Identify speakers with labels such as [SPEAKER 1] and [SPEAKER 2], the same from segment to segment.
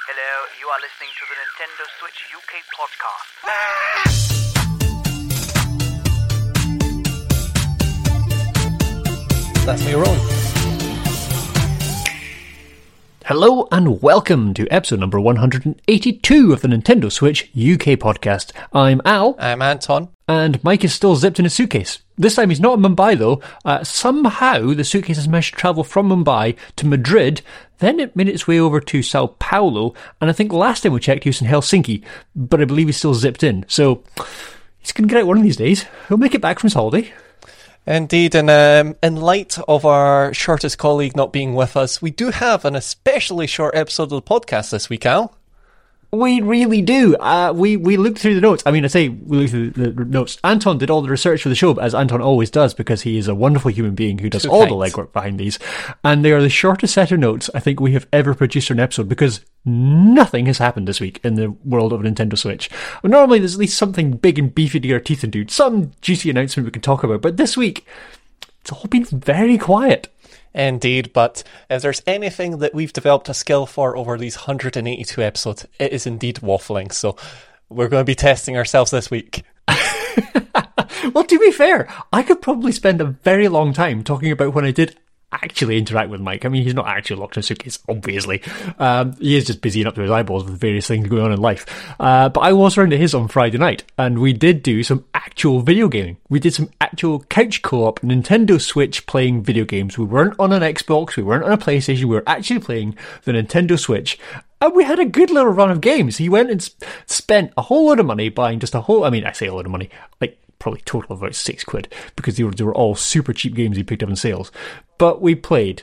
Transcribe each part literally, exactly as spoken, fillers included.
[SPEAKER 1] Hello, you are listening to the Nintendo Switch U K podcast.
[SPEAKER 2] That's me rolling.
[SPEAKER 3] Hello and welcome to episode number one hundred eighty-two of the Nintendo Switch U K podcast. I'm Al.
[SPEAKER 2] I'm Anton.
[SPEAKER 3] And Mike is still zipped in his suitcase. This time he's not in Mumbai though. Uh, somehow the suitcase has managed to travel from Mumbai to Madrid, then it made its way over to Sao Paulo, and I think last time we checked he was in Helsinki, but I believe he's still zipped in. So he's going to get out one of these days. He'll make it back from his holiday.
[SPEAKER 2] Indeed, and um, in light of our shortest colleague not being with us, we do have an especially short episode of the podcast this week, Al.
[SPEAKER 3] We really do. Uh, we, we looked through the notes. I mean, I say we looked through the notes. Anton did all the research for the show, as Anton always does, because he is a wonderful human being who does
[SPEAKER 2] Too
[SPEAKER 3] all
[SPEAKER 2] kind.
[SPEAKER 3] the legwork behind these. And they are the shortest set of notes I think we have ever produced for an episode, because nothing has happened this week in the world of Nintendo Switch. Normally there's at least something big and beefy to get our teeth into, some juicy announcement we can talk about, but this week it's all been very quiet.
[SPEAKER 2] Indeed, but if there's anything that we've developed a skill for over these one hundred eighty-two episodes, it is indeed waffling. So we're going to be testing ourselves this week.
[SPEAKER 3] Well, to be fair, I could probably spend a very long time talking about when I did actually interact with Mike. I mean, he's not actually locked in a suitcase, obviously. Um, he is just busy and up to his eyeballs with various things going on in life. Uh, but I was around at his on Friday night, and we did do some actual video gaming. We did some actual couch co-op Nintendo Switch playing video games. We weren't on an Xbox, we weren't on a PlayStation, we were actually playing the Nintendo Switch. And we had a good little run of games. He went and sp- spent a whole load of money buying just a whole, I mean, I say a load of money, like probably total of about six quid, because they were, they were all super cheap games he picked up in sales. But we played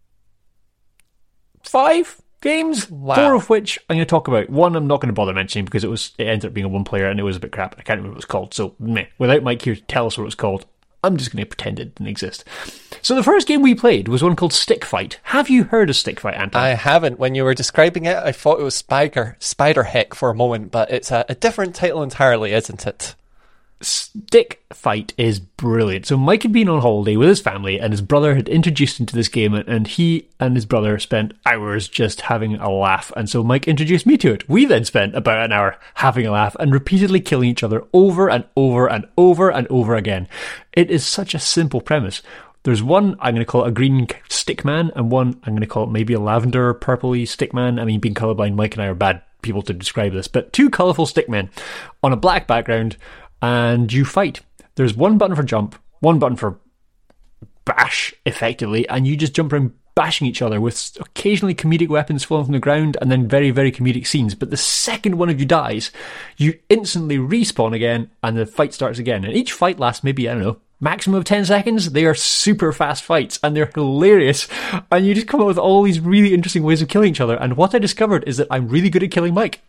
[SPEAKER 3] five games,
[SPEAKER 2] Wow.
[SPEAKER 3] four of which I'm going to talk about. One I'm not going to bother mentioning because it was it ended up being a one player and it was a bit crap. I can't remember what it was called. So meh. Without Mike here to tell us what it was called, I'm just going to pretend it didn't exist. So the first game we played was one called Stick Fight. Have you heard of Stick Fight, Anton?
[SPEAKER 2] I haven't. When you were describing it, I thought it was Spider, Spider Heck for a moment, but it's a, a different title entirely, isn't it?
[SPEAKER 3] Stick Fight is brilliant. So Mike had been on holiday with his family and his brother had introduced him to this game, and he and his brother spent hours just having a laugh, and so Mike introduced me to it. We then spent about an hour having a laugh and repeatedly killing each other over and over and over and over again. It is such a simple premise. There's one, I'm going to call it a green stick man, and one, I'm going to call it maybe a lavender purpley stick man. I mean, being colourblind, Mike and I are bad people to describe this, but two colourful stick men on a black background, and you fight. There's one button for jump, one button for bash, effectively, and you just jump around bashing each other with occasionally comedic weapons falling from the ground and then very, very comedic scenes. But the second one of you dies, you instantly respawn again and the fight starts again. And each fight lasts maybe, I don't know, maximum of ten seconds. They are super fast fights and they're hilarious. And you just come up with all these really interesting ways of killing each other. And what I discovered is that I'm really good at killing Mike.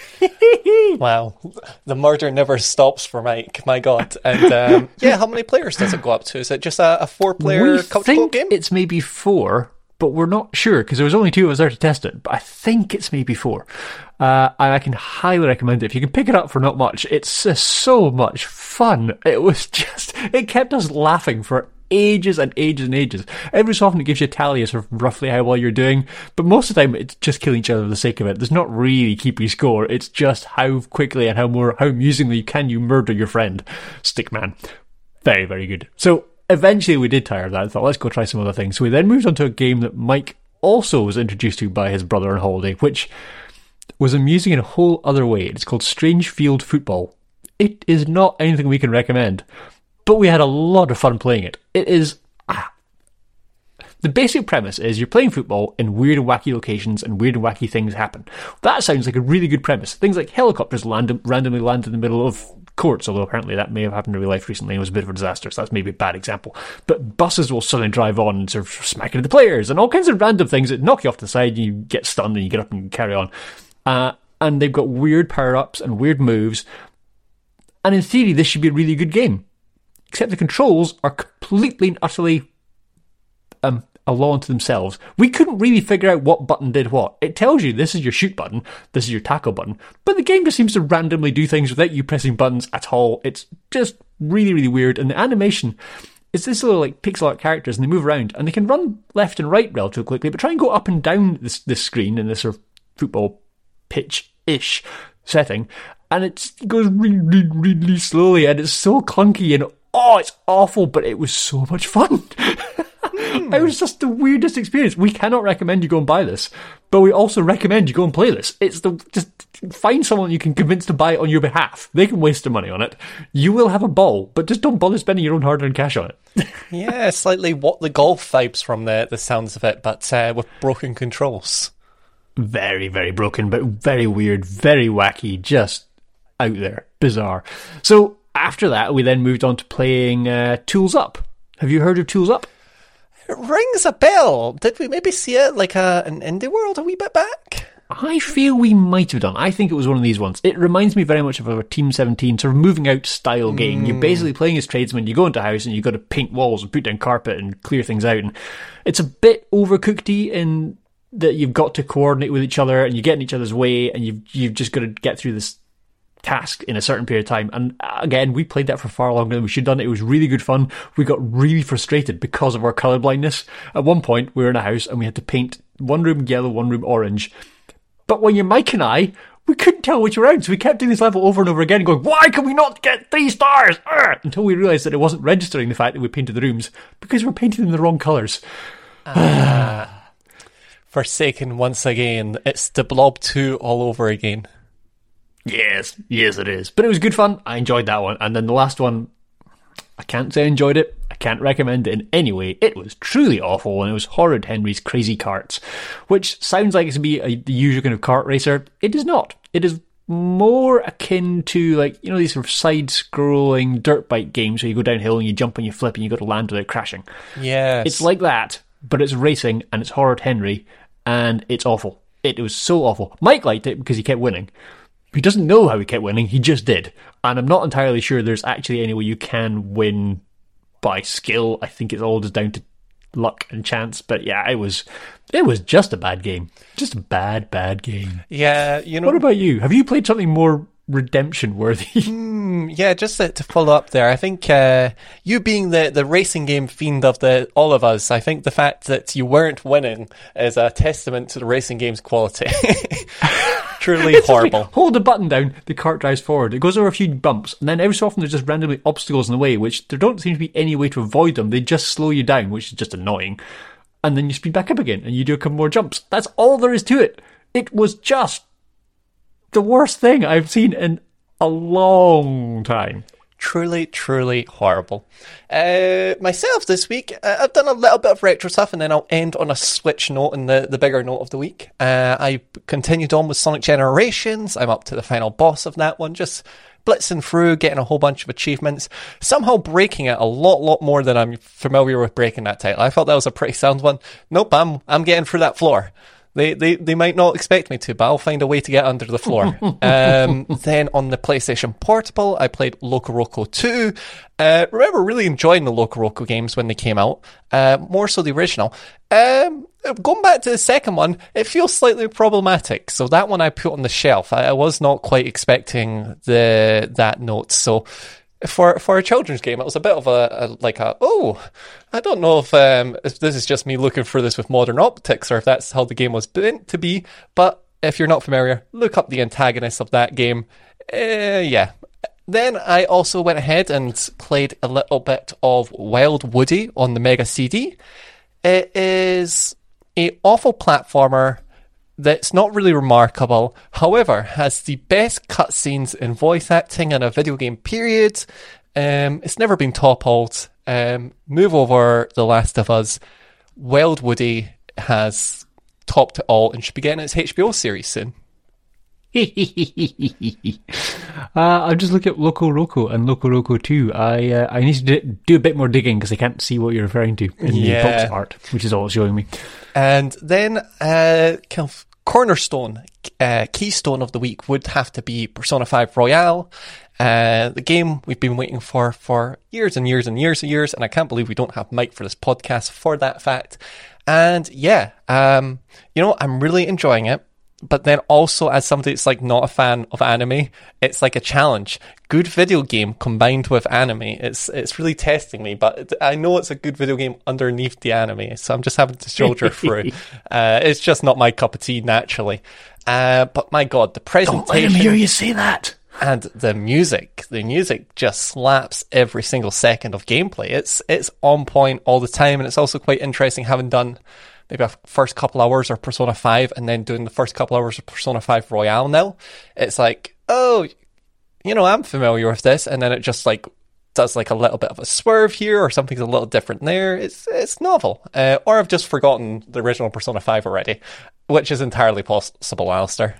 [SPEAKER 2] Wow, the murder never stops for Mike, my god. And um, yeah, how many players does it go up to? Is it just a, a four-player
[SPEAKER 3] We
[SPEAKER 2] couch co-op
[SPEAKER 3] think
[SPEAKER 2] game?
[SPEAKER 3] it's maybe four, but we're not sure because there was only two of us there to test it. But I think it's maybe four. Uh, and I can highly recommend it. If you can pick it up for not much, it's uh, so much fun. It was just, it kept us laughing for ages and ages and ages. Every so often it gives you a tally as of roughly how well you're doing, but most of the time it's just killing each other for the sake of it. There's not really keeping score. It's just how quickly and how more how amusingly can you murder your friend. Stickman. Very, very good. So eventually we did tire of that and thought, let's go try some other things. So we then moved on to a game that Mike also was introduced to by his brother on holiday, which was amusing in a whole other way. It's called Strange Field Football. It is not anything we can recommend, but we had a lot of fun playing it. It is... Ah, the basic premise is you're playing football in weird and wacky locations and weird and wacky things happen. That sounds like a really good premise. Things like helicopters land, randomly land in the middle of courts, although apparently that may have happened in real life recently and it was a bit of a disaster, so that's maybe a bad example. But buses will suddenly drive on and sort of smack into the players and all kinds of random things that knock you off to the side and you get stunned and you get up and you carry on. Uh, and they've got weird power-ups and weird moves. And in theory, this should be a really good game. Except the controls are completely and utterly um, a law unto themselves. We couldn't really figure out what button did what. It tells you this is your shoot button, this is your tackle button, but the game just seems to randomly do things without you pressing buttons at all. It's just really, really weird. And the animation is this little like pixel art characters, and they move around, and they can run left and right relatively quickly, but try and go up and down this, this screen in this sort of football pitch-ish setting, and it goes really, really, really slowly, and it's so clunky, and oh, it's awful, but it was so much fun. It was just the weirdest experience. We cannot recommend you go and buy this, but we also recommend you go and play this. It's the just find someone you can convince to buy it on your behalf. They can waste their money on it. You will have a ball, but just don't bother spending your own hard-earned cash on it.
[SPEAKER 2] Yeah, slightly what the golf vibes from the the sounds of it, but uh, with broken controls.
[SPEAKER 3] Very, very broken, but very weird, very wacky, just out there, bizarre. So after that, we then moved on to playing uh, Tools Up. Have you heard of Tools Up?
[SPEAKER 2] It rings a bell. Did we maybe see it like a, an Indie World a wee bit back?
[SPEAKER 3] I feel we might have done. I think it was one of these ones. It reminds me very much of a Team seventeen sort of moving out style game. Mm. You're basically playing as tradesmen. You go into a house and you've got to paint walls and put down carpet and clear things out. And it's a bit overcookedy in that you've got to coordinate with each other and you get in each other's way and you've, you've just got to get through this task in a certain period of time. And again, we played that for far longer than we should have done. It was really good fun. We got really frustrated because of our colourblindness. At one point, we were in a house and we had to paint one room yellow, one room orange. But when you're Mike and I, we couldn't tell which way around, so we kept doing this level over and over again, going, why can we not get three stars? Arr! Until we realised that it wasn't registering the fact that we painted the rooms because we're painting in the wrong colours.
[SPEAKER 2] Uh, Forsaken once again. It's the Blob two all over again.
[SPEAKER 3] Yes, yes it is. But it was good fun. I enjoyed that one. And then the last one, I can't say I enjoyed it. I can't recommend it in any way. It was truly awful, and it was Horrid Henry's Crazy Karts, which sounds like it's to be a, the usual kind of kart racer. It is not. It is more akin to, like, you know, these sort of side-scrolling dirt bike games where you go downhill and you jump and you flip and you got to land without crashing.
[SPEAKER 2] Yes.
[SPEAKER 3] It's like that, but it's racing, and it's Horrid Henry, and it's awful. It was so awful. Mike liked it because he kept winning. He doesn't know how he kept winning, he just did. And I'm not entirely sure there's actually any way you can win by skill. I think it's all just down to luck and chance. But yeah, it was it was just a bad game. Just a bad, bad game.
[SPEAKER 2] Yeah, you know.
[SPEAKER 3] What about you? Have you played something more redemption worthy?
[SPEAKER 2] Mm, yeah, just to, to follow up there, I think uh, you being the, the racing game fiend of the all of us, I think the fact that you weren't winning is a testament to the racing game's quality. Truly horrible.
[SPEAKER 3] Like, hold the button down, the cart drives forward. It goes over a few bumps, and then every so often there's just randomly obstacles in the way, which there don't seem to be any way to avoid them. They just slow you down, which is just annoying. And then you speed back up again, and you do a couple more jumps. That's all there is to it. It was just the worst thing I've seen in a long time.
[SPEAKER 2] Truly, truly horrible. Uh, myself this week, uh, I've done a little bit of retro stuff, and then I'll end on a Switch note and the, the bigger note of the week. Uh, I continued on with Sonic Generations. I'm up to the final boss of that one, just blitzing through, getting a whole bunch of achievements, somehow breaking it a lot, lot more than I'm familiar with breaking that title. I thought that was a pretty sound one. Nope, I'm, I'm getting through that floor. They, they they might not expect me to, but I'll find a way to get under the floor. um, then on the PlayStation Portable, I played Loco Roco two. Uh, remember really enjoying the Loco Roco games when they came out, uh, more so the original. Um, going back to the second one, it feels slightly problematic, so that one I put on the shelf. I, I was not quite expecting the that note, so for for a children's game, it was a bit of a, a like a oh, I don't know if um if this is just me looking for this with modern optics or if that's how the game was meant to be. But if you're not familiar, look up the antagonist of that game. Uh, yeah. Then I also went ahead and played a little bit of Wild Woody on the Mega C D. It is a awful platformer that's not really remarkable, however, has the best cutscenes in voice acting in a video game period. Um, it's never been toppled. Um, move over The Last of Us. Wild Woody has topped it all and should be getting its H B O series soon.
[SPEAKER 3] uh, I'm just looking at Loco Roco and Loco Roco two. I uh, I need to do, do a bit more digging because I can't see what you're referring to in
[SPEAKER 2] yeah.
[SPEAKER 3] the box art, which is all it's showing me.
[SPEAKER 2] And then uh, kind of cornerstone, uh, keystone of the week would have to be Persona five Royale. Uh, the game we've been waiting for for years and years and years and years, and I can't believe we don't have Mike for this podcast for that fact. And yeah, um, you know, I'm really enjoying it. But then also, as somebody that's like not a fan of anime, it's like a challenge. Good video game combined with anime. It's it's really testing me, but I know it's a good video game underneath the anime, so I'm just having to soldier through. Uh, it's just not my cup of tea naturally. Uh, but my God, the
[SPEAKER 3] Don't let him
[SPEAKER 2] presentation
[SPEAKER 3] hear you say that.
[SPEAKER 2] and the music, the music just slaps every single second of gameplay. It's it's on point all the time, and it's also quite interesting having done maybe a first couple hours of Persona five and then doing the first couple hours of Persona five Royale now. It's like, oh, you know, I'm familiar with this, and then it just like does like a little bit of a swerve here, or something's a little different there. It's it's novel. Uh, or I've just forgotten the original Persona five already, which is entirely possible, Alistair.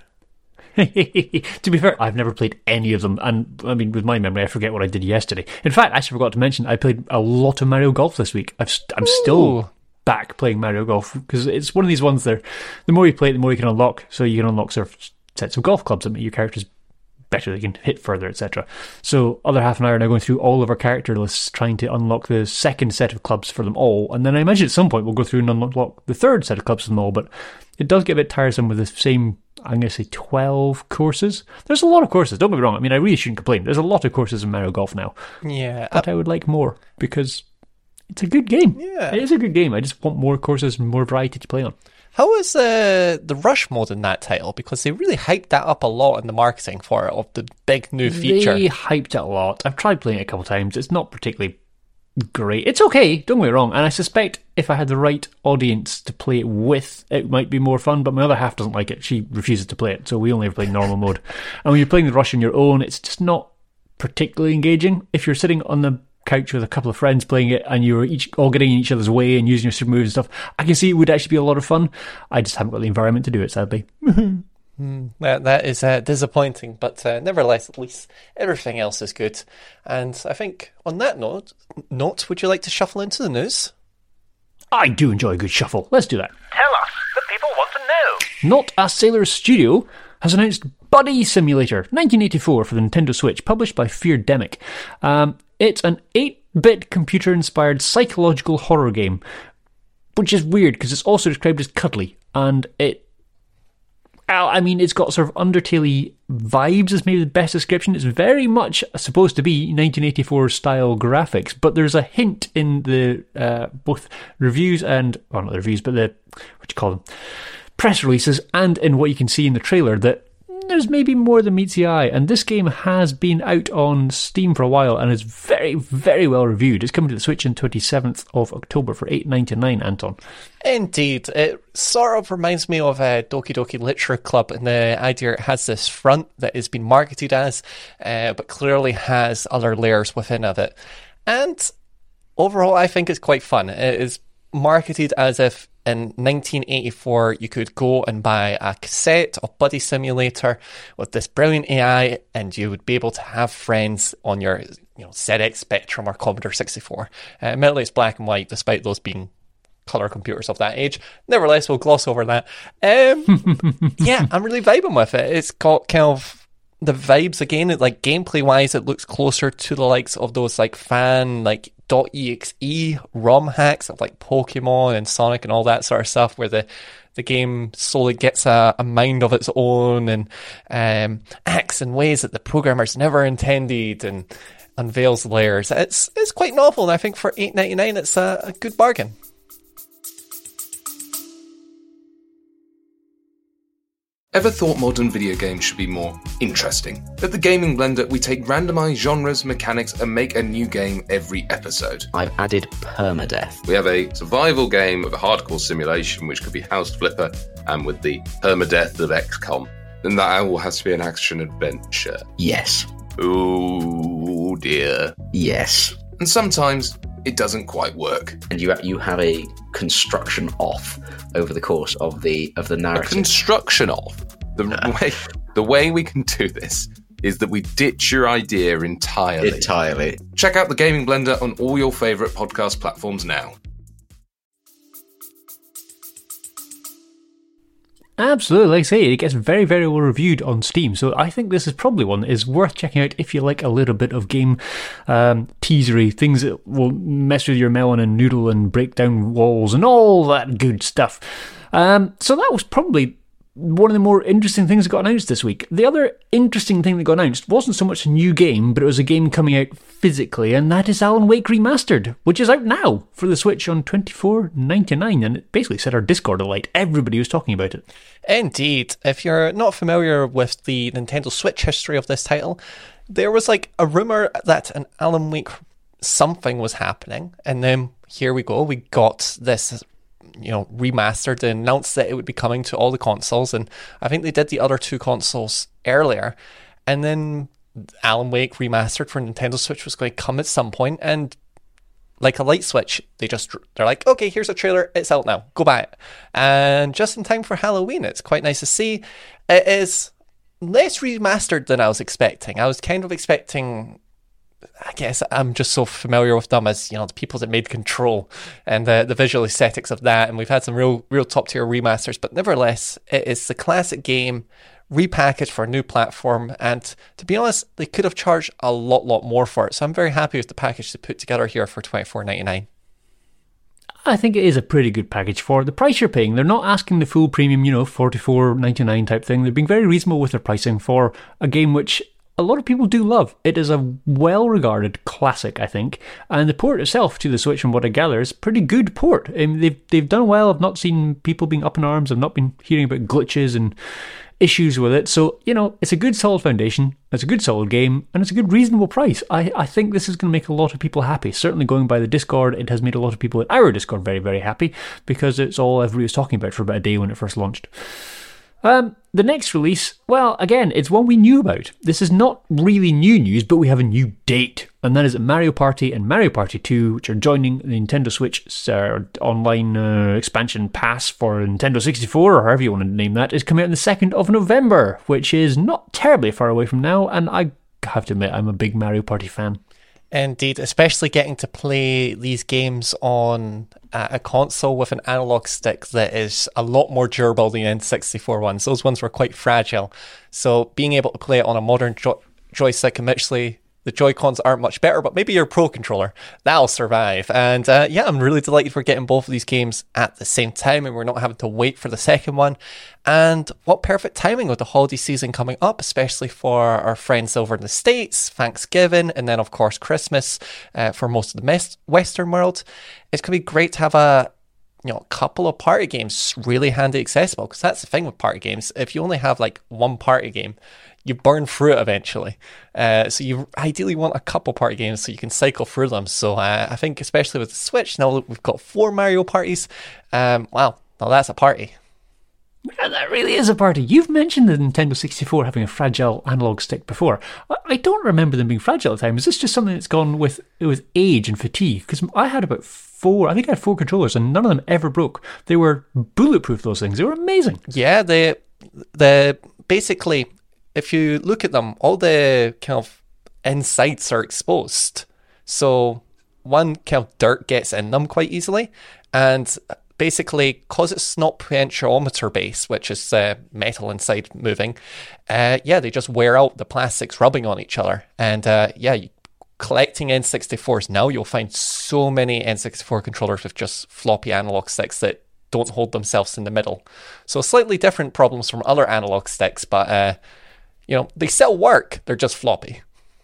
[SPEAKER 3] To be fair, I've never played any of them, and I mean, with my memory, I forget what I did yesterday. In fact, I actually forgot to mention I played a lot of Mario Golf this week. I've st- I'm still
[SPEAKER 2] Ooh.
[SPEAKER 3] back playing Mario Golf because it's one of these ones there. The more you play it, the more you can unlock. So you can unlock sort of sets of golf clubs that make your characters better, they can hit further, et cetera. So other half an hour now going through all of our character lists, trying to unlock the second set of clubs for them all, and then I imagine at some point we'll go through and unlock the third set of clubs for them all. But it does get a bit tiresome with the same, I'm going to say twelve courses. There's a lot of courses, don't get me wrong. I mean, I really shouldn't complain. There's a lot of courses in Mario Golf now.
[SPEAKER 2] Yeah.
[SPEAKER 3] But I would like more because it's a good game.
[SPEAKER 2] Yeah.
[SPEAKER 3] It is a good game. I just want more courses and more variety to play on.
[SPEAKER 2] How is uh, the Rush mode in that title? Because they really hyped that up a lot in the marketing for it, of the big new feature.
[SPEAKER 3] They hyped it a lot. I've tried playing it a couple of times. It's not particularly great. It's okay, don't get me wrong. And I suspect if I had the right audience to play it with, it might be more fun. But my other half doesn't like it. She refuses to play it. So we only ever play normal mode. And when you're playing the Rush on your own, it's just not particularly engaging. If you're sitting on the couch with a couple of friends playing it and you're each all getting in each other's way and using your super moves and stuff, I can see it would actually be a lot of fun. I just haven't got the environment to do it, sadly.
[SPEAKER 2] mm, that, that is uh, disappointing, but uh, nevertheless, at least everything else is good. And I think on that note, note, would you like to shuffle into the news?
[SPEAKER 3] I do enjoy a good shuffle. Let's do that.
[SPEAKER 1] Tell us, the people want to know.
[SPEAKER 3] Not a Sailor Studio has announced Buddy Simulator nineteen eighty-four for the Nintendo Switch, published by Feardemic. Um, it's an eight-bit computer-inspired psychological horror game, which is weird because it's also described as cuddly, and it, I mean, it's got sort of Undertale-y vibes is maybe the best description. It's very much supposed to be nineteen eighty-four style graphics, but there's a hint in the uh, both reviews and, well, not the reviews, but the, what do you call them, press releases, and in what you can see in the trailer, that there's maybe more than meets the eye. And this game has been out on Steam for a while and is very, very well reviewed. It's coming to the Switch on twenty-seventh of October for eight ninety-nine, Anton.
[SPEAKER 2] Indeed. It sort of reminds me of uh, Doki Doki Literature Club, and the idea it has this front that is being marketed as, uh, but clearly has other layers within of it. And overall, I think it's quite fun. It is marketed as if in nineteen eighty-four you could go and buy a cassette of Buddy Simulator with this brilliant A I, and you would be able to have friends on your, you know, Z X Spectrum or Commodore sixty-four. Uh, admittedly, it's black and white, despite those being colour computers of that age. Nevertheless, we'll gloss over that. Um, yeah, I'm really vibing with it. It's got kind of the vibes again. It, like gameplay wise, it looks closer to the likes of those like fan like .exe ROM hacks of like Pokemon and Sonic and all that sort of stuff, where the the game slowly gets a, a mind of its own and um, acts in ways that the programmers never intended and unveils layers. It's it's quite novel, and I think for eight ninety-nine it's a, a good bargain.
[SPEAKER 4] Ever thought modern video games should be more interesting? At the Gaming Blender, we take randomized genres, mechanics, and make a new game every episode.
[SPEAKER 5] I've added permadeath.
[SPEAKER 4] We have a survival game of a hardcore simulation, which could be House Flipper, and with the permadeath of X COM. Then that all has to be an action-adventure.
[SPEAKER 5] Yes.
[SPEAKER 4] Ooh, dear.
[SPEAKER 5] Yes.
[SPEAKER 4] And sometimes it doesn't quite work.
[SPEAKER 5] And you you have a construction off over the course of the of the
[SPEAKER 4] A
[SPEAKER 5] narrative.
[SPEAKER 4] construction off. The way the way we can do this is that we ditch your idea entirely.
[SPEAKER 5] Entirely.
[SPEAKER 4] Check out the Gaming Blender on all your favourite podcast platforms now.
[SPEAKER 3] Absolutely, like I say, it gets very, very well reviewed on Steam, so I think this is probably one that is worth checking out if you like a little bit of game um, teasery, things that will mess with your melon and noodle and break down walls and all that good stuff. Um, so that was probably one of the more interesting things that got announced this week. The other interesting thing that got announced wasn't so much a new game, but it was a game coming out physically, and that is Alan Wake Remastered, which is out now for the Switch on twenty-four ninety-nine, and it basically set our Discord alight. Everybody was talking about it.
[SPEAKER 2] Indeed. If you're not familiar with the Nintendo Switch history of this title, there was like a rumour that an Alan Wake something was happening, and then here we go, we got this, you know, remastered and announced that it would be coming to all the consoles, and I think they did the other two consoles earlier, and then Alan Wake Remastered for Nintendo Switch was going to come at some point, and like a light switch, they just, they're like, okay, here's a trailer, it's out now, go buy it. And just in time for Halloween, it's quite nice to see. It is less remastered than I was expecting. I was kind of expecting, I guess I'm just so familiar with them as, you know, the people that made Control and the, the visual aesthetics of that, and we've had some real real top tier remasters, but nevertheless, it is the classic game repackaged for a new platform, and to be honest, they could have charged a lot lot more for it, so I'm very happy with the package they put together here for twenty-four ninety-nine.
[SPEAKER 3] I think it is a pretty good package for the price you're paying. They're not asking the full premium, you know, forty-four ninety-nine type thing. They're being very reasonable with their pricing for a game which a lot of people do love. It is a well-regarded classic, I think, and the port itself to the Switch, from what I gather, is a pretty good port. I mean, they've they've done well. I've not seen people being up in arms. I've not been hearing about glitches and issues with it. So, you know, it's a good solid foundation, it's a good solid game, and it's a good reasonable price. I, I think this is going to make a lot of people happy. Certainly going by the Discord, it has made a lot of people in our Discord very, very happy, because it's all everybody was talking about for about a day when it first launched. Um, the next release, well, again, it's one we knew about. This is not really new news, but we have a new date, and that is that Mario Party and Mario Party two, which are joining the Nintendo Switch uh, online uh, expansion pass for Nintendo sixty-four, or however you want to name that, is coming out on the second of November, which is not terribly far away from now, and I have to admit, I'm a big Mario Party fan.
[SPEAKER 2] Indeed, especially getting to play these games on uh, a console with an analog stick that is a lot more durable than the N sixty-four ones. Those ones were quite fragile. So being able to play it on a modern jo- joystick, admittedly, the Joy-Cons aren't much better, but maybe your Pro Controller, that'll survive. And uh, yeah, I'm really delighted we're getting both of these games at the same time, and we're not having to wait for the second one. And what perfect timing with the holiday season coming up, especially for our friends over in the States, Thanksgiving, and then of course Christmas uh, for most of the mes- Western world. It's going to be great to have a you know, couple of party games really handy accessible, because that's the thing with party games. If you only have like one party game, you burn through it eventually. Uh, so you ideally want a couple party games so you can cycle through them. So uh, I think especially with the Switch, now that we've got four Mario parties, um, wow, now that's a party.
[SPEAKER 3] Yeah, that really is a party. You've mentioned the Nintendo sixty-four having a fragile analog stick before. I don't remember them being fragile at the time. Is this just something that's gone with with age and fatigue? Because I had about four, I think I had four controllers, and none of them ever broke. They were bulletproof, those things. They were amazing.
[SPEAKER 2] Yeah, they, the basically, if you look at them, all the kind of insides are exposed. So one kind of dirt gets in them quite easily, and basically, because it's not potentiometer based, which is uh, metal inside moving, uh, yeah, they just wear out, the plastics rubbing on each other. And uh, yeah, you, collecting N sixty-fours now, you'll find so many N sixty-four controllers with just floppy analog sticks that don't hold themselves in the middle. So slightly different problems from other analog sticks, but uh, you know, they still work, they're just floppy.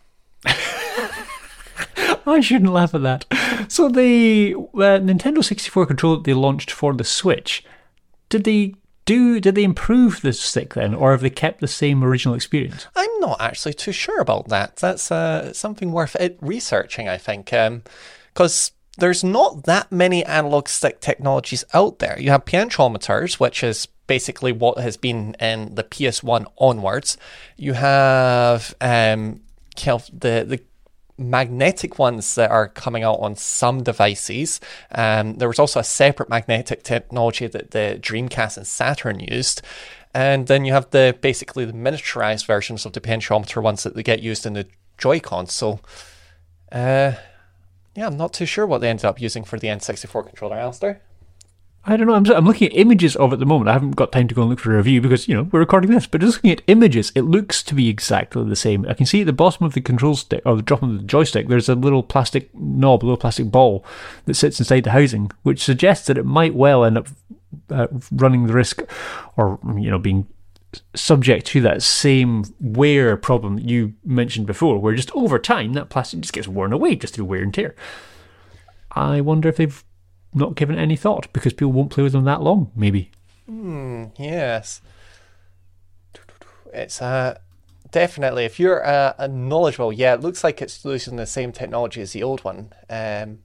[SPEAKER 3] I shouldn't laugh at that. So the uh, Nintendo sixty-four controller that they launched for the Switch, did they do? Did they improve the stick then, or have they kept the same original experience?
[SPEAKER 2] I'm not actually too sure about that. That's uh, something worth it researching, I think, because um, there's not that many analog stick technologies out there. You have potentiometers, which is basically what has been in the P S one onwards. You have um, kind of the the magnetic ones that are coming out on some devices. Um, there was also a separate magnetic technology that the Dreamcast and Saturn used. And then you have the basically the miniaturized versions of the potentiometer ones that they get used in the Joy-Cons. So, uh, yeah, I'm not too sure what they ended up using for the N sixty-four controller, Alistair.
[SPEAKER 3] I don't know. I'm, I'm looking at images of it at the moment. I haven't got time to go and look for a review because, you know, we're recording this. But just looking at images, it looks to be exactly the same. I can see at the bottom of the control stick, or the drop of the joystick, there's a little plastic knob, a little plastic ball that sits inside the housing, which suggests that it might well end up uh, running the risk, or you know, being subject to that same wear problem that you mentioned before, where just over time that plastic just gets worn away just through wear and tear. I wonder if they've not given it any thought because people won't play with them that long, maybe.
[SPEAKER 2] Hmm, yes. It's uh, definitely, if you're uh, a knowledgeable, yeah, it looks like it's using the same technology as the old one, um,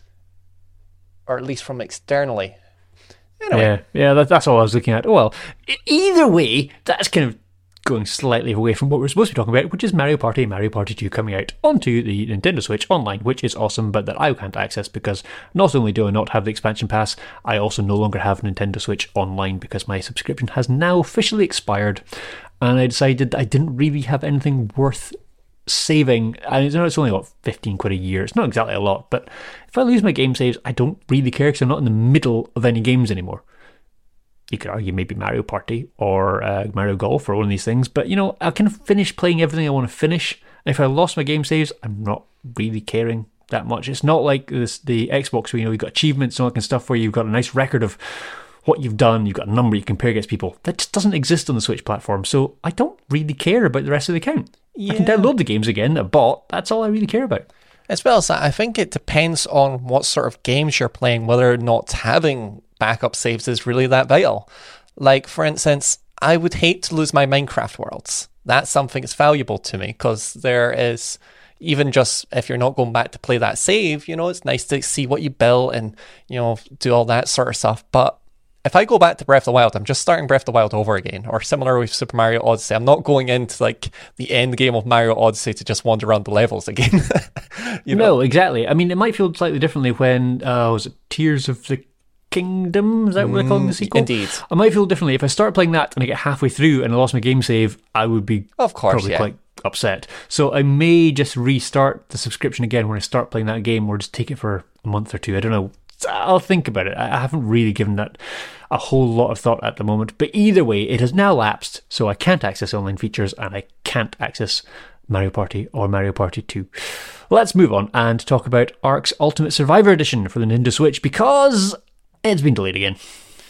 [SPEAKER 2] or at least from externally. Anyway.
[SPEAKER 3] Yeah, yeah, that, that's all I was looking at. Well, e- either way, that's kind of going slightly away from what we're supposed to be talking about, which is Mario Party, Mario Party two coming out onto the Nintendo Switch online, which is awesome, but that I can't access because not only do I not have the expansion pass, I also no longer have Nintendo Switch online because my subscription has now officially expired, and I decided that I didn't really have anything worth saving. I know it's only about fifteen quid a year. It's not exactly a lot, but if I lose my game saves, I don't really care because I'm not in the middle of any games anymore. You could argue maybe Mario Party or uh, Mario Golf or one of these things, but you know, I can finish playing everything I want to finish. And if I lost my game saves, I'm not really caring that much. It's not like this the Xbox where you know you've got achievements and all that kind of stuff where you've got a nice record of what you've done, you've got a number you compare against people. That just doesn't exist on the Switch platform, so I don't really care about the rest of the account. Yeah. I can download the games again that I bought. That's all I really care about.
[SPEAKER 2] As well as that, I think it depends on what sort of games you're playing, whether or not having backup saves is really that vital. Like, for instance, I would hate to lose my Minecraft worlds. That's something that's valuable to me, because there is, even just if you're not going back to play that save, you know, it's nice to see what you built and, you know, do all that sort of stuff. But if I go back to Breath of the Wild, I'm just starting Breath of the Wild over again, or similar with Super Mario Odyssey. I'm not going into like the end game of Mario Odyssey to just wander around the levels again. you know?
[SPEAKER 3] No, exactly. I mean, it might feel slightly differently when, uh, was it Tears of the Kingdom? Is that what they're calling the sequel?
[SPEAKER 2] Indeed.
[SPEAKER 3] I might feel differently. If I start playing that and I get halfway through and I lost my game save, I would be
[SPEAKER 2] of course,
[SPEAKER 3] probably
[SPEAKER 2] yeah.
[SPEAKER 3] quite upset. So I may just restart the subscription again when I start playing that game, or just take it for a month or two. I don't know. I'll think about it. I haven't really given that a whole lot of thought at the moment. But either way, it has now lapsed, so I can't access online features and I can't access Mario Party or Mario Party two. Let's move on and talk about Ark's Ultimate Survivor Edition for the Nintendo Switch, because it's been delayed again.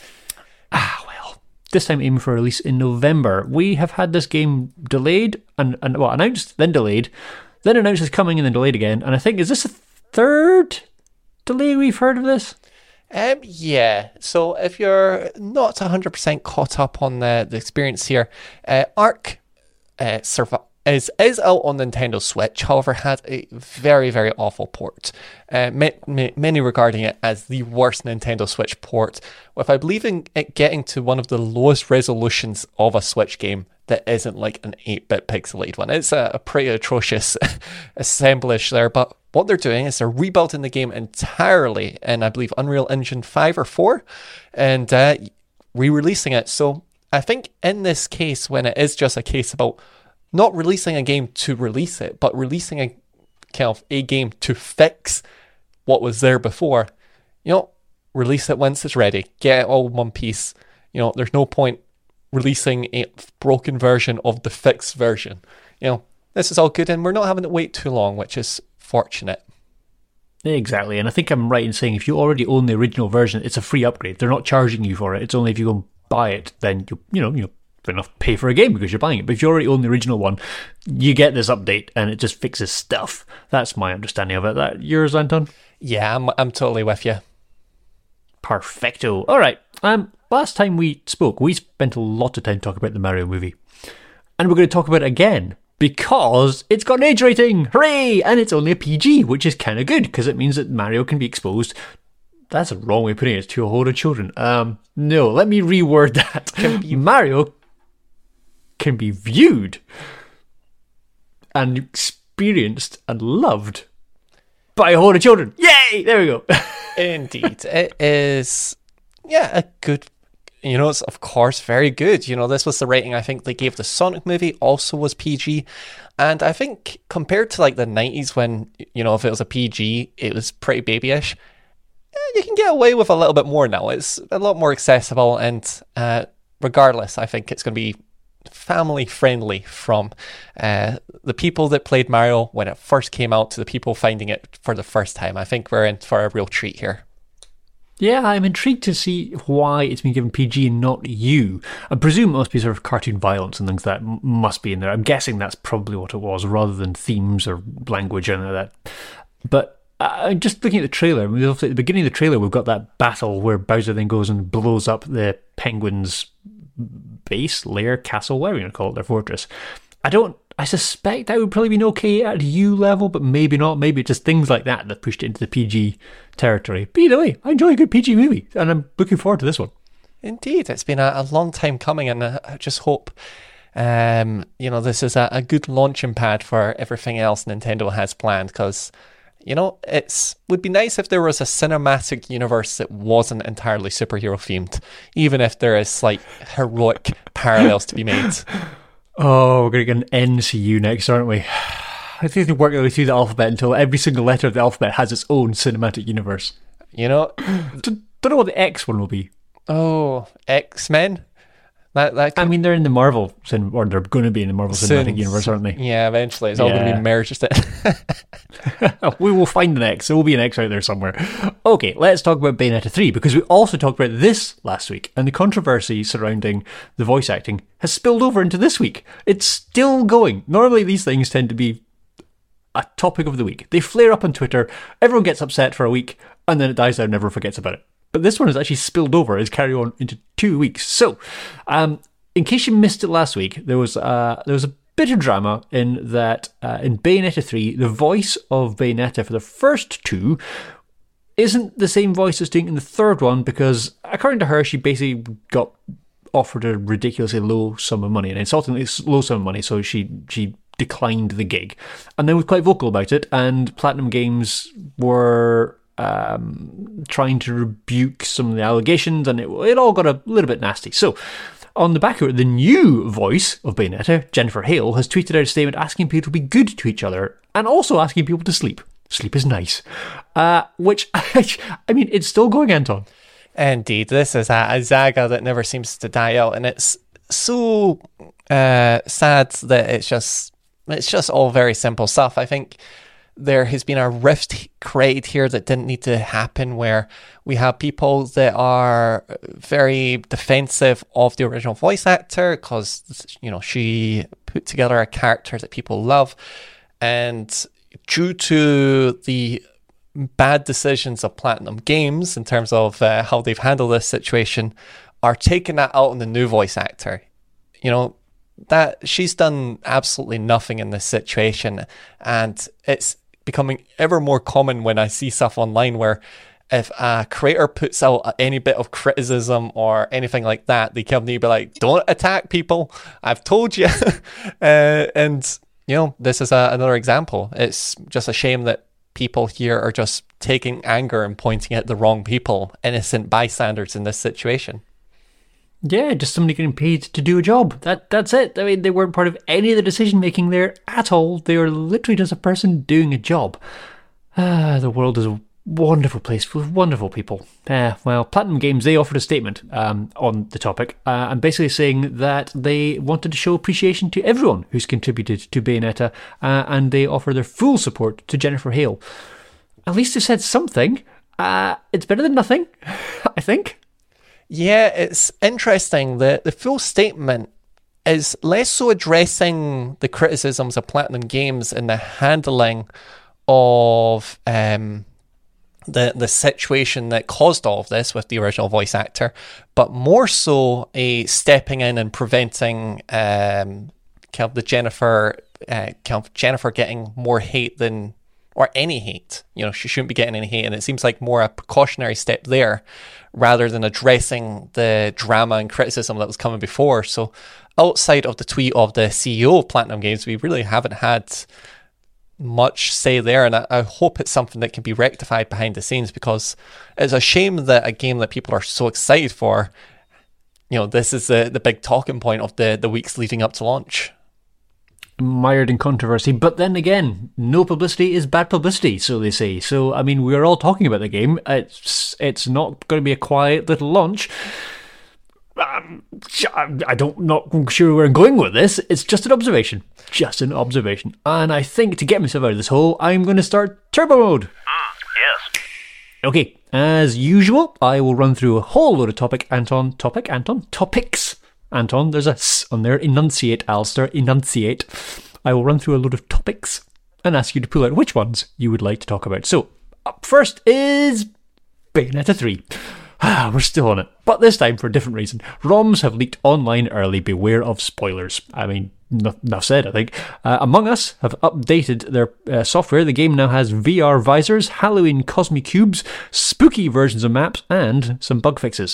[SPEAKER 3] Ah, well. This time aiming for release in November. We have had this game delayed, and, and well, announced, then delayed, then announced it's coming and then delayed again. And I think, is this a third delay we've heard of this?
[SPEAKER 2] Um, yeah, so if you're not one hundred percent caught up on the, the experience here, uh, Ark uh, survi- is, is out on Nintendo Switch, however had a very, very awful port. Uh, ma- ma- many regarding it as the worst Nintendo Switch port, with I believe in it getting to one of the lowest resolutions of a Switch game that isn't like an eight-bit pixelated one. It's a, a pretty atrocious assemblage there, but what they're doing is they're rebuilding the game entirely in, I believe, Unreal Engine five or four, and uh, re-releasing it. So I think in this case, when it is just a case about not releasing a game to release it, but releasing a kind of a game to fix what was there before, you know, release it once it's ready, get it all in one piece. You know, there's no point releasing a broken version of the fixed version. You know, this is all good, and we're not having to wait too long, which is fortunate.
[SPEAKER 3] Exactly, and I think I'm right in saying if you already own the original version, it's a free upgrade. They're not charging you for it. It's only if you go and buy it, then you you know you fair enough pay for a game because you're buying it. But if you already own the original one, you get this update and it just fixes stuff. That's my understanding of it. That yours, Anton?
[SPEAKER 2] Yeah, I'm I'm totally with you.
[SPEAKER 3] Perfecto. All right. Um, last time we spoke, we spent a lot of time talking about the Mario movie, and we're going to talk about it again, because it's got an age rating! Hooray! And it's only a P G, which is kind of good, because it means that Mario can be exposed. That's a wrong way of putting it, to a whole lot of children. Um, no, let me reword that. Can be Mario can be viewed and experienced and loved by a whole lot of children. Yay! There we go.
[SPEAKER 2] Indeed. It is, yeah, a good... You know, it's of course very good. You know, this was the rating I think they gave the Sonic movie, also was P G. And I think compared to like the nineties when, you know, if it was a P G, it was pretty babyish, eh, you can get away with a little bit more now. It's a lot more accessible, and uh, regardless, I think it's going to be family friendly from uh, the people that played Mario when it first came out to the people finding it for the first time. I think we're in for a real treat here.
[SPEAKER 3] Yeah, I'm intrigued to see why it's been given P G and not U. I presume it must be sort of cartoon violence and things that m- must be in there. I'm guessing that's probably what it was, rather than themes or language or anything like that. But uh, just looking at the trailer, I mean, at the beginning of the trailer, we've got that battle where Bowser then goes and blows up the penguin's base, lair, castle, whatever you want to call it, their fortress. I don't... I suspect that would probably be okay at U level, but maybe not. Maybe just things like that that pushed it into the P G territory. But either way, I enjoy a good P G movie, and I'm looking forward to this one.
[SPEAKER 2] Indeed, it's been a, a long time coming, and I just hope, um, you know, this is a, a good launching pad for everything else Nintendo has planned. Because, you know, it's would be nice if there was a cinematic universe that wasn't entirely superhero themed, even if there is slight heroic parallels to be made.
[SPEAKER 3] Oh, we're going to get an N C U next, aren't we? I think they work their way through the alphabet until every single letter of the alphabet has its own cinematic universe.
[SPEAKER 2] You know?
[SPEAKER 3] Don't know what the X one will be.
[SPEAKER 2] Oh, X-Men? That, that could...
[SPEAKER 3] I mean, they're in the Marvel, cin- or they're going to be in the Marvel
[SPEAKER 2] Soon.
[SPEAKER 3] Cinematic Universe, aren't they?
[SPEAKER 2] Yeah, eventually. It's all
[SPEAKER 3] Yeah.
[SPEAKER 2] going to be merged.
[SPEAKER 3] We will find an X. There will be an X out there somewhere. Okay, let's talk about Bayonetta three, because we also talked about this last week, and the controversy surrounding the voice acting has spilled over into this week. It's still going. Normally these things tend to be a topic of the week. They flare up on Twitter, everyone gets upset for a week, and then it dies down and everyone forgets about it. But this one has actually spilled over, has carried on into two weeks. So, um, in case you missed it last week, there was uh, there was a bit of drama in that uh, in Bayonetta three, the voice of Bayonetta for the first two isn't the same voice as doing in the third one, because according to her, she basically got offered a ridiculously low sum of money, an insultingly low sum of money, so she she declined the gig, and then was quite vocal about it. And Platinum Games were um, trying to rebuke some of the allegations, and it, it all got a little bit nasty. So, on the back of it, the new voice of Bayonetta, Jennifer Hale, has tweeted out a statement asking people to be good to each other, and also asking people to sleep. Sleep is nice. Uh, which, I mean, it's still going, Anton.
[SPEAKER 2] Indeed, this is a, a saga that never seems to die out, and it's so uh, sad that it's just it's just all very simple stuff. I think there has been a rift created here that didn't need to happen, where we have people that are very defensive of the original voice actor because, you know, she put together a character that people love, and due to the bad decisions of Platinum Games in terms of uh, how they've handled this situation, are taking that out on the new voice actor. You know, that she's done absolutely nothing in this situation, and it's becoming ever more common when I see stuff online where if a creator puts out any bit of criticism or anything like that, the company be like, don't attack people, I've told you. uh, and you know, this is a, another example. It's just a shame that people here are just taking anger and pointing at the wrong people, innocent bystanders in this situation.
[SPEAKER 3] Yeah, just somebody getting paid to do a job. That That's it. I mean, they weren't part of any of the decision-making there at all. They were literally just a person doing a job. Ah, the world is a wonderful place full of wonderful people. Uh, well, Platinum Games, they offered a statement um, on the topic, uh, and basically saying that they wanted to show appreciation to everyone who's contributed to Bayonetta, uh, and they offer their full support to Jennifer Hale. At least they said something. Uh, it's better than nothing, I think.
[SPEAKER 2] Yeah, it's interesting that the full statement is less so addressing the criticisms of Platinum Games in the handling of um, the the situation that caused all of this with the original voice actor, but more so a stepping in and preventing um, kind of the Jennifer uh, kind of Jennifer getting more hate than or any hate. You know, she shouldn't be getting any hate, and it seems like more a precautionary step there rather than addressing the drama and criticism that was coming before. So outside of the tweet of the C E O of Platinum Games, we really haven't had much say there, and I, I hope it's something that can be rectified behind the scenes, because it's a shame that a game that people are so excited for, you know, this is the, the big talking point of the, the weeks leading up to launch.
[SPEAKER 3] Mired in controversy, but then again, no publicity is bad publicity, so they say. So, I mean, we're all talking about the game. It's it's not going to be a quiet little launch. Um, I don't not sure where I'm going with this. It's just an observation, just an observation. And I think to get myself out of this hole, I'm going to start turbo mode.
[SPEAKER 1] Mm, yes.
[SPEAKER 3] Okay, as usual, I will run through a whole load of topic, Anton, topic, Anton, topics. Anton, there's a S on there. Enunciate, Alistair, enunciate. I will run through a load of topics and ask you to pull out which ones you would like to talk about. So, up first is Bayonetta three. Ah, we're still on it, but this time for a different reason. ROMs have leaked online early. Beware of spoilers. I mean, enough said, I think. Uh, Among Us have updated their uh, software. The game now has V R visors, Halloween Cosmic Cubes, spooky versions of maps, and some bug fixes.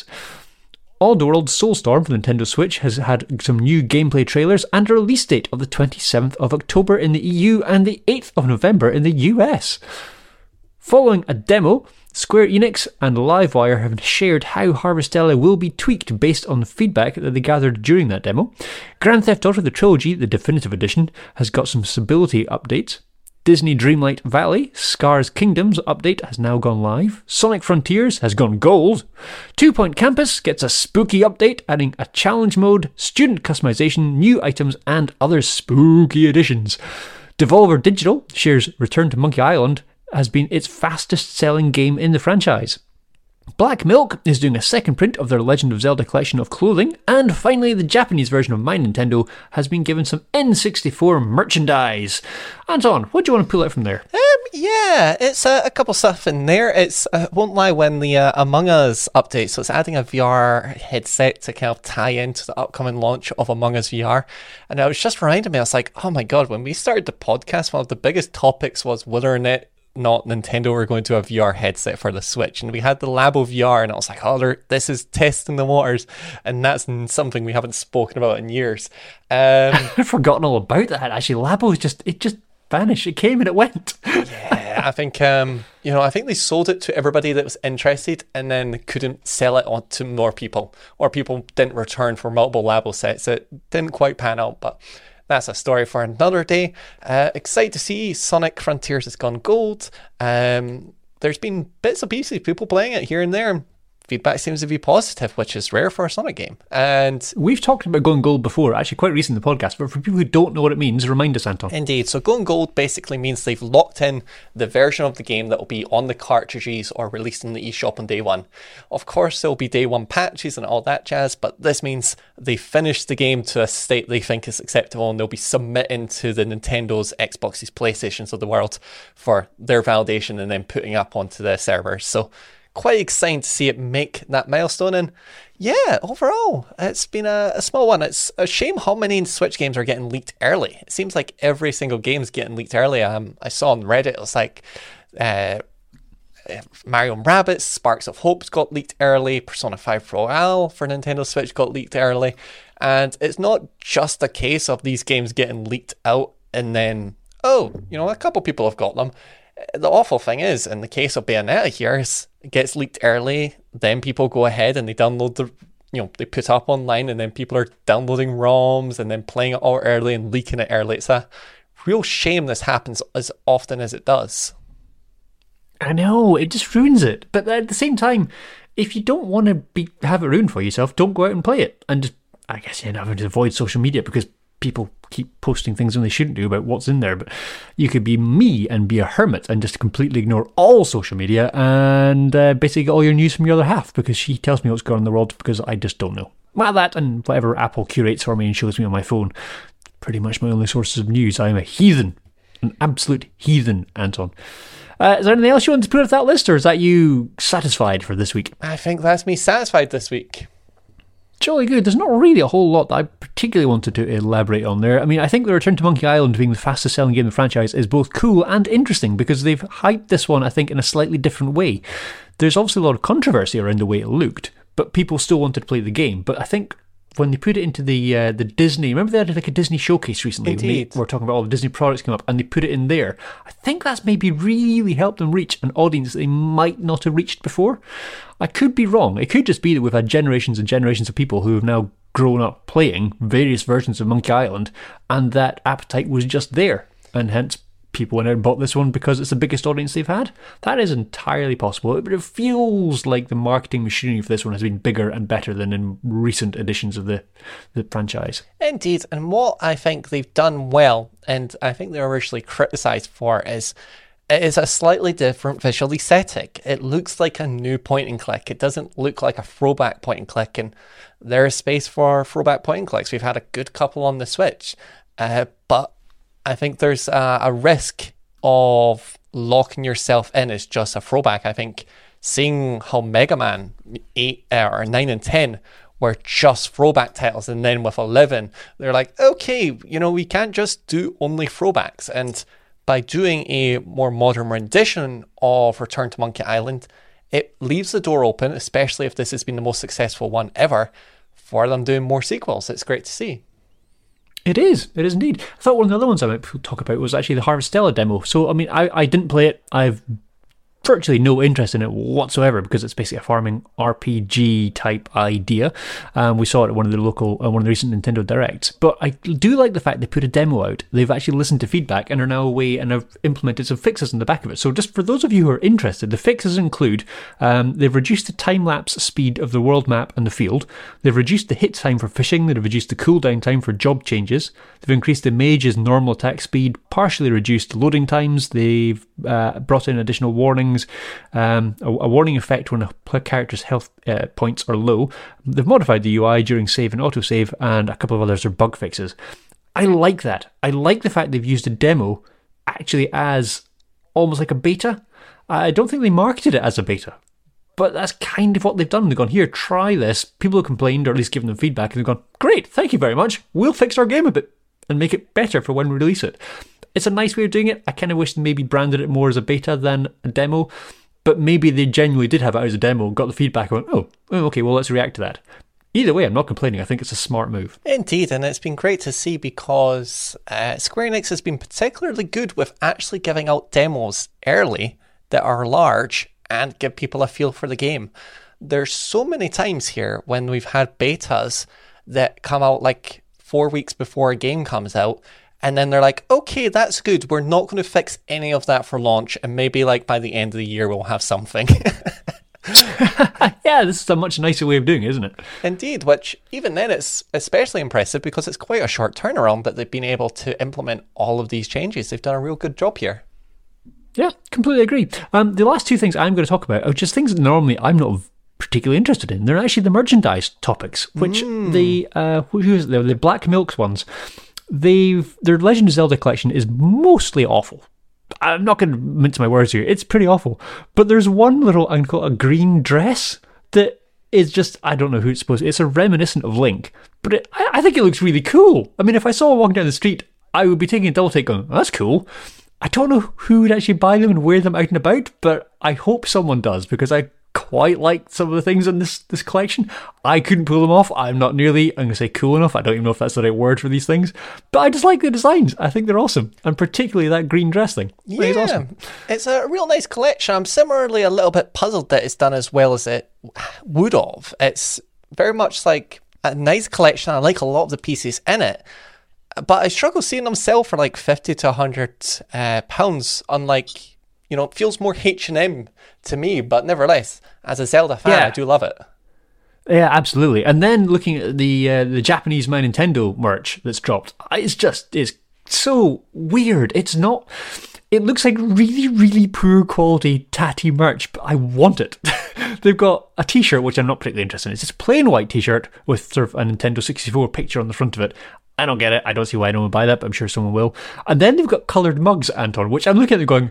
[SPEAKER 3] Oddworld Soulstorm for Nintendo Switch has had some new gameplay trailers and a release date of the twenty-seventh of October in the E U and the eighth of November in the U S. Following a demo, Square Enix and Livewire have shared how Harvestella will be tweaked based on the feedback that they gathered during that demo. Grand Theft Auto The Trilogy, the definitive edition, has got some stability updates. Disney Dreamlight Valley, Scars Kingdoms update has now gone live. Sonic Frontiers has gone gold. Two Point Campus gets a spooky update, adding a challenge mode, student customization, new items, and other spooky additions. Devolver Digital shares Return to Monkey Island has been its fastest selling game in the franchise. Black Milk is doing a second print of their Legend of Zelda collection of clothing, and finally the Japanese version of My Nintendo has been given some N sixty-four merchandise. Anton, what do you want to pull out from there?
[SPEAKER 2] Um, yeah, it's uh, a couple stuff in there. It's uh, won't lie when the uh, Among Us update, so it's adding a V R headset to kind of tie into the upcoming launch of Among Us V R. And it was just reminding me, I was like, oh my god, when we started the podcast, one of the biggest topics was whether or not not Nintendo were going to have a V R headset for the Switch, and we had the Labo V R, and I was like, oh, this is testing the waters, and that's something we haven't spoken about in years. Um,
[SPEAKER 3] I've forgotten all about that. Actually, Labo was just it just vanished. It came and it went.
[SPEAKER 2] yeah, I think um, you know, I think they sold it to everybody that was interested, and then couldn't sell it on to more people, or people didn't return for multiple Labo sets. It didn't quite pan out, but that's a story for another day. Uh, excited to see Sonic Frontiers has gone gold. Um, there's been bits and pieces, people playing it here and there. Feedback seems to be positive, which is rare for a Sonic game. And
[SPEAKER 3] we've talked about going gold before, actually quite recently in the podcast, but for people who don't know what it means, remind us, Anton.
[SPEAKER 2] Indeed. So going gold basically means they've locked in the version of the game that will be on the cartridges or released in the eShop on day one. Of course, there'll be day one patches and all that jazz, but this means they finished the game to a state they think is acceptable, and they'll be submitting to the Nintendo's, Xbox's, PlayStations of the world for their validation and then putting up onto the servers. So quite exciting to see it make that milestone. And yeah, overall, it's been a, a small one. It's a shame how many Switch games are getting leaked early. It seems like every single game is getting leaked early. Um, I saw on Reddit, it was like uh, Mario and Rabbids, Sparks of Hope's got leaked early, Persona five Royale for Nintendo Switch got leaked early. And it's not just a case of these games getting leaked out and then, oh, you know, a couple people have got them. The awful thing is, in the case of Bayonetta here, is it gets leaked early, then people go ahead and they download the, you know, they put up online, and then people are downloading ROMs and then playing it all early and leaking it early. It's a real shame this happens as often as it does.
[SPEAKER 3] I know, it just ruins it. But at the same time, if you don't want to be have it ruined for yourself, don't go out and play it. And just, I guess you end up having to avoid social media because people keep posting things when they shouldn't do about what's in there. But you could be me and be a hermit and just completely ignore all social media and uh, basically get all your news from your other half because she tells me what's going on in the world because I just don't know. Well, that and whatever Apple curates for me and shows me on my phone, pretty much my only sources of news. I am a heathen, an absolute heathen, Anton. Uh, is there anything else you want to put on that list, or is that you satisfied for this week?
[SPEAKER 2] I think that's me satisfied this week.
[SPEAKER 3] Jolly good. There's not really a whole lot that I particularly wanted to elaborate on there. I mean, I think the Return to Monkey Island being the fastest selling game in the franchise is both cool and interesting because they've hyped this one, I think, in a slightly different way. There's obviously a lot of controversy around the way it looked, but people still wanted to play the game. But I think when they put it into the uh, the Disney, remember they had like a Disney showcase recently?
[SPEAKER 2] Indeed.
[SPEAKER 3] We were talking about all the Disney products came up, and they put it in there. I think that's maybe really helped them reach an audience that they might not have reached before. I could be wrong. It could just be that we've had generations and generations of people who have now grown up playing various versions of Monkey Island, and that appetite was just there, and hence people went out and bought this one because it's the biggest audience they've had. That is entirely possible, but it feels like the marketing machinery for this one has been bigger and better than in recent editions of the, the franchise.
[SPEAKER 2] Indeed, and what I think they've done well, and I think they were originally criticised for, is It is a slightly different visual aesthetic. It looks like a new point and click. It doesn't look like a throwback point and click, and there is space for throwback point and clicks. We've had a good couple on the Switch, uh, but I think there's a, a risk of locking yourself in as just a throwback. I think seeing how Mega Man eight uh, or nine and ten were just throwback titles, and then with eleven, they're like, okay, you know, we can't just do only throwbacks. And by doing a more modern rendition of Return to Monkey Island, it leaves the door open, especially if this has been the most successful one ever, for them doing more sequels. It's great to see.
[SPEAKER 3] It is. It is indeed. I thought one of the other ones I might talk about was actually the Harvestella demo. So, I mean, I, I didn't play it. I've virtually no interest in it whatsoever because it's basically a farming R P G type idea. Um, we saw it at one of the local, uh, one of the recent Nintendo Directs. But I do like the fact they put a demo out. They've actually listened to feedback and are now away and have implemented some fixes in the back of it. So just for those of you who are interested, the fixes include um, they've reduced the time-lapse speed of the world map and the field. They've reduced the hit time for fishing. They've reduced the cooldown time for job changes. They've increased the mage's normal attack speed, partially reduced loading times. They've uh, brought in additional warnings. Um, a, a warning effect when a character's health uh, points are low. They've modified the U I during save and autosave, and a couple of others are bug fixes. I like that. I like the fact they've used a demo actually as almost like a beta. I don't think they marketed it as a beta, but that's kind of what they've done. They've gone, here, try this. People have complained, or at least given them feedback, and they've gone, great, thank you very much. We'll fix our game a bit and make it better for when we release it. It's a nice way of doing it. I kind of wish they maybe branded it more as a beta than a demo, but maybe they genuinely did have it as a demo, got the feedback, and went, oh, oh, okay, well, let's react to that. Either way, I'm not complaining. I think it's a smart move.
[SPEAKER 2] Indeed, and it's been great to see because uh, Square Enix has been particularly good with actually giving out demos early that are large and give people a feel for the game. There's so many times here when we've had betas that come out like four weeks before a game comes out, and then they're like, okay, that's good. We're not going to fix any of that for launch, and maybe like by the end of the year we'll have something.
[SPEAKER 3] Yeah, this is a much nicer way of doing it, isn't it?
[SPEAKER 2] Indeed, which even then it's especially impressive because it's quite a short turnaround that they've been able to implement all of these changes. They've done a real good job here.
[SPEAKER 3] Yeah, completely agree. Um, the last two things I'm going to talk about are just things that normally I'm not particularly interested in. They're actually the merchandise topics, which mm. the uh, who is it? The Black Milks ones. They've their Legend of Zelda collection is mostly awful. I'm not going to mince my words here. It's pretty awful. But there's one little, I'm going to call it a green dress that is just, I don't know who it's supposed to be. It's a reminiscent of Link. But it, I, I think it looks really cool. I mean, if I saw one walking down the street, I would be taking a double take going, oh, that's cool. I don't know who would actually buy them and wear them out and about, but I hope someone does because I quite like some of the things in this, this collection. I couldn't pull them off. I'm not nearly, I'm going to say cool enough. I don't even know if that's the right word for these things. But I just like the designs. I think they're awesome. And particularly that green dress thing.
[SPEAKER 2] Yeah,
[SPEAKER 3] it's awesome.
[SPEAKER 2] It's a real nice collection. I'm similarly a little bit puzzled that it's done as well as it would have. It's very much like a nice collection. I like a lot of the pieces in it. But I struggle seeing them sell for like fifty to one hundred uh, pounds, unlike, you know, it feels more H and M to me, but nevertheless, as a Zelda fan,
[SPEAKER 3] yeah.
[SPEAKER 2] I do love it.
[SPEAKER 3] Yeah, absolutely. And then looking at the uh, the Japanese My Nintendo merch that's dropped, it's just it's so weird. It's not. It looks like really, really poor quality tatty merch, but I want it. They've got a T-shirt which I'm not particularly interested in. It's just a plain white T-shirt with sort of a Nintendo sixty-four picture on the front of it. I don't get it. I don't see why no one would buy that, but I'm sure someone will. And then they've got coloured mugs, Anton, which I'm looking at them going,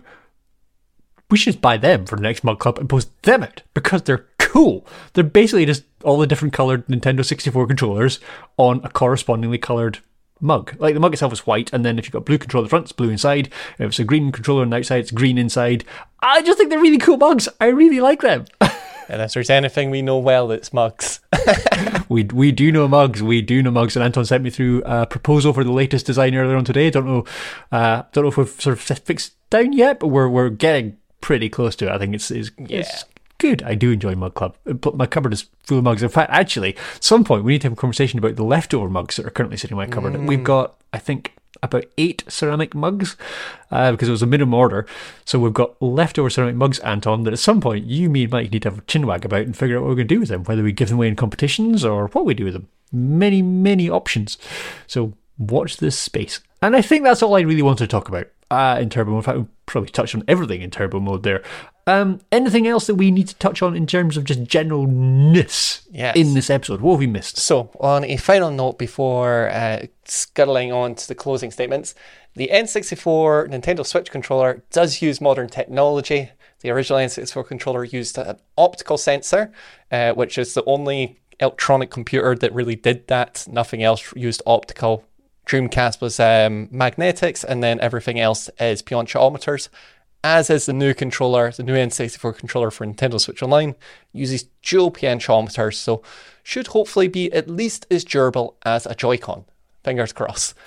[SPEAKER 3] we should just buy them for the next mug club and post them out because they're cool. They're basically just all the different coloured Nintendo sixty-four controllers on a correspondingly coloured mug. Like the mug itself is white, and then if you've got a blue controller at the front, it's blue inside. If it's a green controller on the outside, it's green inside. I just think they're really cool mugs. I really like them.
[SPEAKER 2] And if there's anything we know well, it's mugs.
[SPEAKER 3] we we do know mugs. We do know mugs. And Anton sent me through a proposal for the latest design earlier on today. Don't know. Uh, don't know if we've sort of fixed down yet, but we're we're getting pretty close to it. I think it's it's,
[SPEAKER 2] yeah.
[SPEAKER 3] it's good. I do enjoy Mug Club. My cupboard is full of mugs. In fact, actually, at some point we need to have a conversation about the leftover mugs that are currently sitting in my cupboard. Mm. We've got, I think, about eight ceramic mugs uh, because it was a minimum order. So we've got leftover ceramic mugs, Anton, that at some point you, me, and Mike need to have a chinwag about and figure out what we're going to do with them, whether we give them away in competitions or what we do with them. Many, many options. So watch this space. And I think that's all I really wanted to talk about. uh, in turbo mode. In fact, we probably touched on everything in turbo mode there. Um, anything else that we need to touch on in terms of just generalness
[SPEAKER 2] Yes.
[SPEAKER 3] in this episode? What have we missed?
[SPEAKER 2] So, on a final note before uh, scuttling on to the closing statements, the N sixty-four Nintendo Switch controller does use modern technology. The original N sixty-four controller used an optical sensor, uh, which is the only electronic computer that really did that. Nothing else used optical. Dreamcast was um, magnetics, and then everything else is potentiometers. As is the new controller, the new N sixty-four controller for Nintendo Switch Online uses dual potentiometers, so should hopefully be at least as durable as a Joy-Con. Fingers crossed.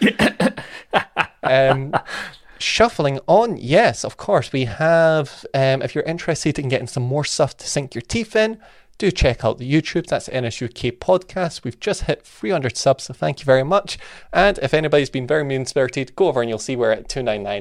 [SPEAKER 2] um, shuffling on, yes, of course, we have, um, if you're interested in getting some more stuff to sink your teeth in, do check out the YouTube. That's N S U K Podcast. We've just hit three hundred subs, so thank you very much. And if anybody's been very mean-spirited, go over and you'll see we're at two ninety-nine.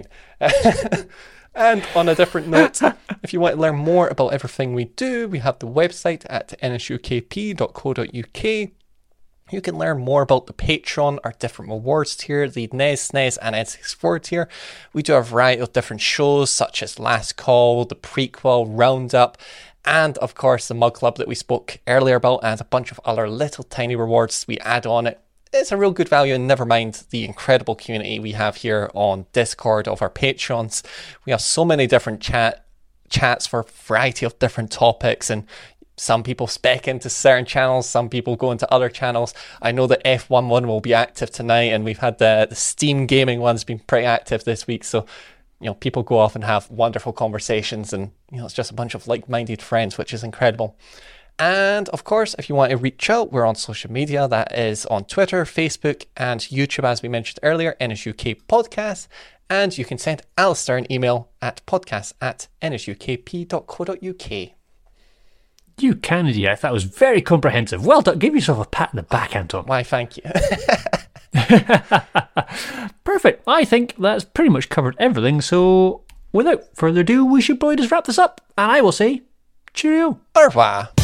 [SPEAKER 2] And on a different note, if you want to learn more about everything we do, we have the website at n s u k p dot co dot u k. You can learn more about the Patreon, our different rewards tier, the N E S, S N E S, and N sixty-four tier. We do a variety of different shows, such as Last Call, the Prequel, Roundup, and of course the Mug Club that we spoke earlier about, and a bunch of other little tiny rewards we add on it. It's a real good value, and never mind the incredible community we have here on Discord of our Patreons. We have so many different chat chats for a variety of different topics, and some people spec into certain channels, some people go into other channels. I know that F eleven will be active tonight, and we've had the, the Steam gaming ones been pretty active this week, so you know, people go off and have wonderful conversations, and you know, it's just a bunch of like-minded friends, which is incredible. And of course, if you want to reach out, we're on social media. That is on Twitter, Facebook, and YouTube, as we mentioned earlier, N S U K Podcast. And you can send Alistair an email at podcast at n s u k p dot co dot u k.
[SPEAKER 3] You can, indeed. I thought it was very comprehensive. Well done. Give yourself a pat in the back, Anton.
[SPEAKER 2] Why, thank you.
[SPEAKER 3] Perfect. I think that's pretty much covered everything. So without further ado, we should probably just wrap this up. And I will say, cheerio.
[SPEAKER 2] Au revoir.